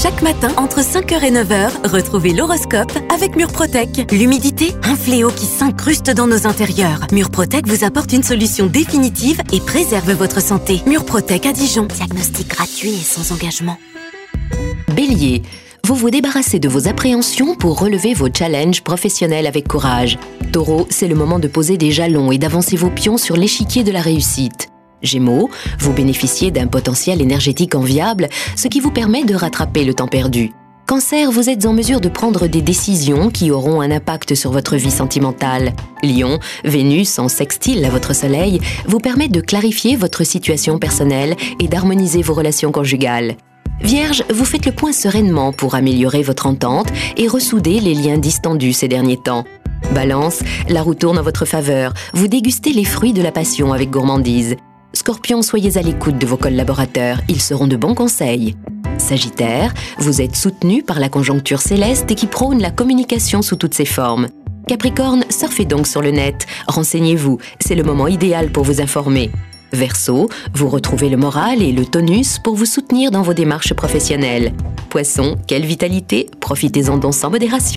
Chaque matin, entre 5h et 9h, retrouvez l'horoscope avec Murprotec. L'humidité, un fléau qui s'incruste dans nos intérieurs. Murprotec vous apporte une solution définitive et préserve votre santé. Murprotec à Dijon. Diagnostic gratuit et sans engagement. Bélier, vous vous débarrassez de vos appréhensions pour relever vos challenges professionnels avec courage. Taureau, c'est le moment de poser des jalons et d'avancer vos pions sur l'échiquier de la réussite. Gémeaux, vous bénéficiez d'un potentiel énergétique enviable, ce qui vous permet de rattraper le temps perdu. Cancer, vous êtes en mesure de prendre des décisions qui auront un impact sur votre vie sentimentale. Lion, Vénus, en sextile à votre soleil, vous permet de clarifier votre situation personnelle et d'harmoniser vos relations conjugales. Vierge, vous faites le point sereinement pour améliorer votre entente et ressouder les liens distendus ces derniers temps. Balance, la roue tourne en votre faveur, vous dégustez les fruits de la passion avec gourmandise. Scorpion, soyez à l'écoute de vos collaborateurs, ils seront de bons conseils. Sagittaire, vous êtes soutenu par la conjoncture céleste qui prône la communication sous toutes ses formes. Capricorne, surfez donc sur le net, renseignez-vous, c'est le moment idéal pour vous informer. Verseau, vous retrouvez le moral et le tonus pour vous soutenir dans vos démarches professionnelles. Poisson, quelle vitalité, profitez-en donc sans modération.